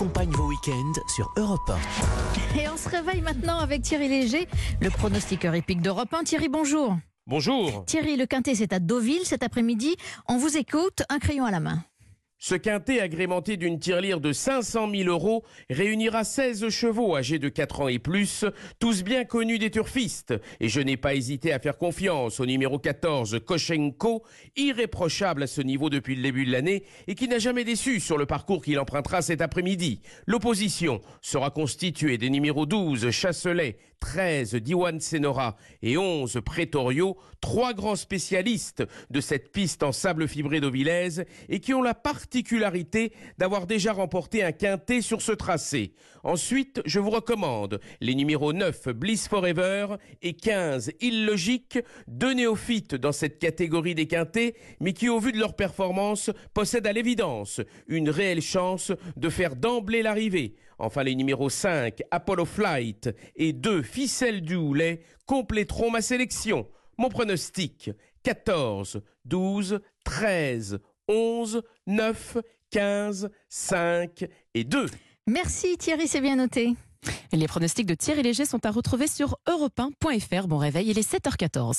accompagne vos week-ends sur Europe 1. Et on se réveille maintenant avec Thierry Léger, le pronostiqueur épique d'Europe 1. Thierry, bonjour. Bonjour. Thierry, le Quintet, c'est à Deauville cet après-midi. On vous écoute, un crayon à la main. Ce quintet agrémenté d'une tirelire de 500 000 € réunira 16 chevaux âgés de 4 ans et plus, tous bien connus des turfistes. Et je n'ai pas hésité à faire confiance au numéro 14, Koshenko, irréprochable à ce niveau depuis le début de l'année et qui n'a jamais déçu sur le parcours qu'il empruntera cet après-midi. L'opposition sera constituée des numéros 12, Chasselet, 13, Diwan Senora et 11, Pretorio, trois grands spécialistes de cette piste en sable fibré d'Auvillaise et qui ont la particularité d'avoir déjà remporté un quintet sur ce tracé. Ensuite, je vous recommande les numéros 9, Bliss Forever et 15, Illogique, deux néophytes dans cette catégorie des quintets, mais qui au vu de leur performance possèdent à l'évidence une réelle chance de faire d'emblée l'arrivée. Enfin, les numéros 5, Apollo Flight et 2, Ficelle du Houlet compléteront ma sélection. Mon pronostic, 14, 12, 13, 11, 9, 15, 5 et 2. Merci Thierry, c'est bien noté. Les pronostics de Thierry Léger sont à retrouver sur europe1.fr. Bon réveil, il est 7h14.